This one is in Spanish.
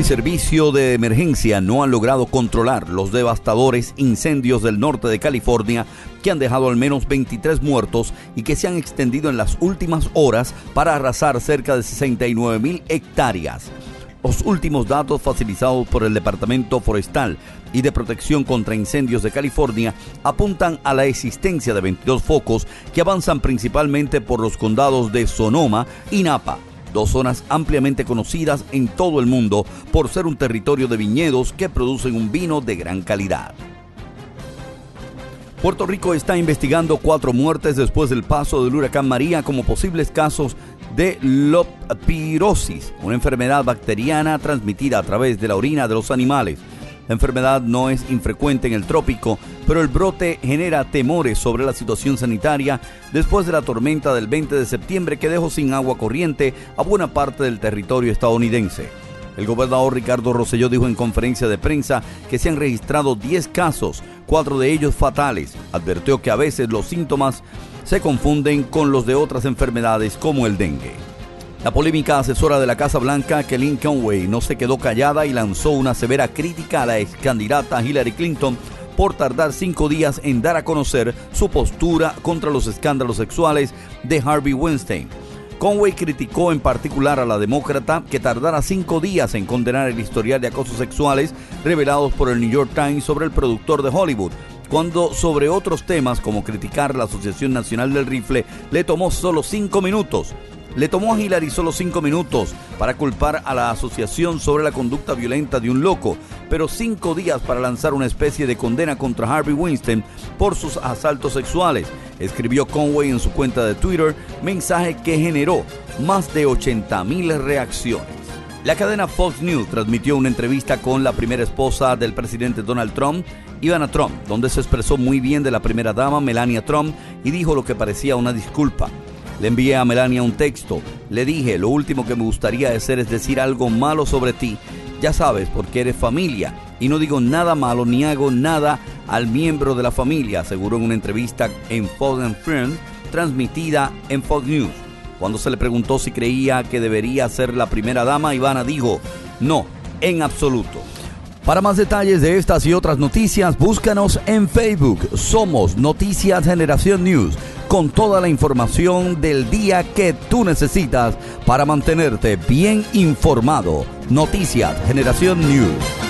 servicio de emergencia no han logrado controlar los devastadores incendios del norte de California que han dejado al menos 23 muertos y que se han extendido en las últimas horas para arrasar cerca de 69,000 hectáreas. Los últimos datos facilitados por el Departamento Forestal y de Protección contra Incendios de California apuntan a la existencia de 22 focos que avanzan principalmente por los condados de Sonoma y Napa, dos zonas ampliamente conocidas en todo el mundo por ser un territorio de viñedos que producen un vino de gran calidad. Puerto Rico está investigando 4 muertes después del paso del huracán María como posibles casos de leptospirosis, una enfermedad bacteriana transmitida a través de la orina de los animales. La enfermedad no es infrecuente en el trópico, pero el brote genera temores sobre la situación sanitaria después de la tormenta del 20 de septiembre que dejó sin agua corriente a buena parte del territorio estadounidense. El gobernador Ricardo Rosselló dijo en conferencia de prensa que se han registrado 10 casos, 4 de ellos fatales. Advirtió que a veces los síntomas se confunden con los de otras enfermedades como el dengue. La polémica asesora de la Casa Blanca, Kellyanne Conway, no se quedó callada y lanzó una severa crítica a la ex candidata Hillary Clinton por tardar 5 días en dar a conocer su postura contra los escándalos sexuales de Harvey Weinstein. Conway criticó en particular a la demócrata que tardara 5 días en condenar el historial de acosos sexuales revelados por el New York Times sobre el productor de Hollywood, cuando sobre otros temas como criticar la Asociación Nacional del Rifle le tomó solo 5 minutos. Le tomó a Hillary solo 5 minutos para culpar a la asociación sobre la conducta violenta de un loco, pero 5 días para lanzar una especie de condena contra Harvey Weinstein por sus asaltos sexuales, escribió Conway en su cuenta de Twitter, mensaje que generó más de 80,000 reacciones. La cadena Fox News transmitió una entrevista con la primera esposa del presidente Donald Trump, Ivana Trump, donde se expresó muy bien de la primera dama, Melania Trump, y dijo lo que parecía una disculpa. Le envié a Melania un texto. Le dije, lo último que me gustaría hacer es decir algo malo sobre ti. Ya sabes, porque eres familia. Y no digo nada malo ni hago nada al miembro de la familia, aseguró en una entrevista en Fox & Friends, transmitida en Fox News. Cuando se le preguntó si creía que debería ser la primera dama, Ivana dijo, no, en absoluto. Para más detalles de estas y otras noticias, búscanos en Facebook. Somos Noticias Generación News, con toda la información del día que tú necesitas para mantenerte bien informado. Noticias Generación News.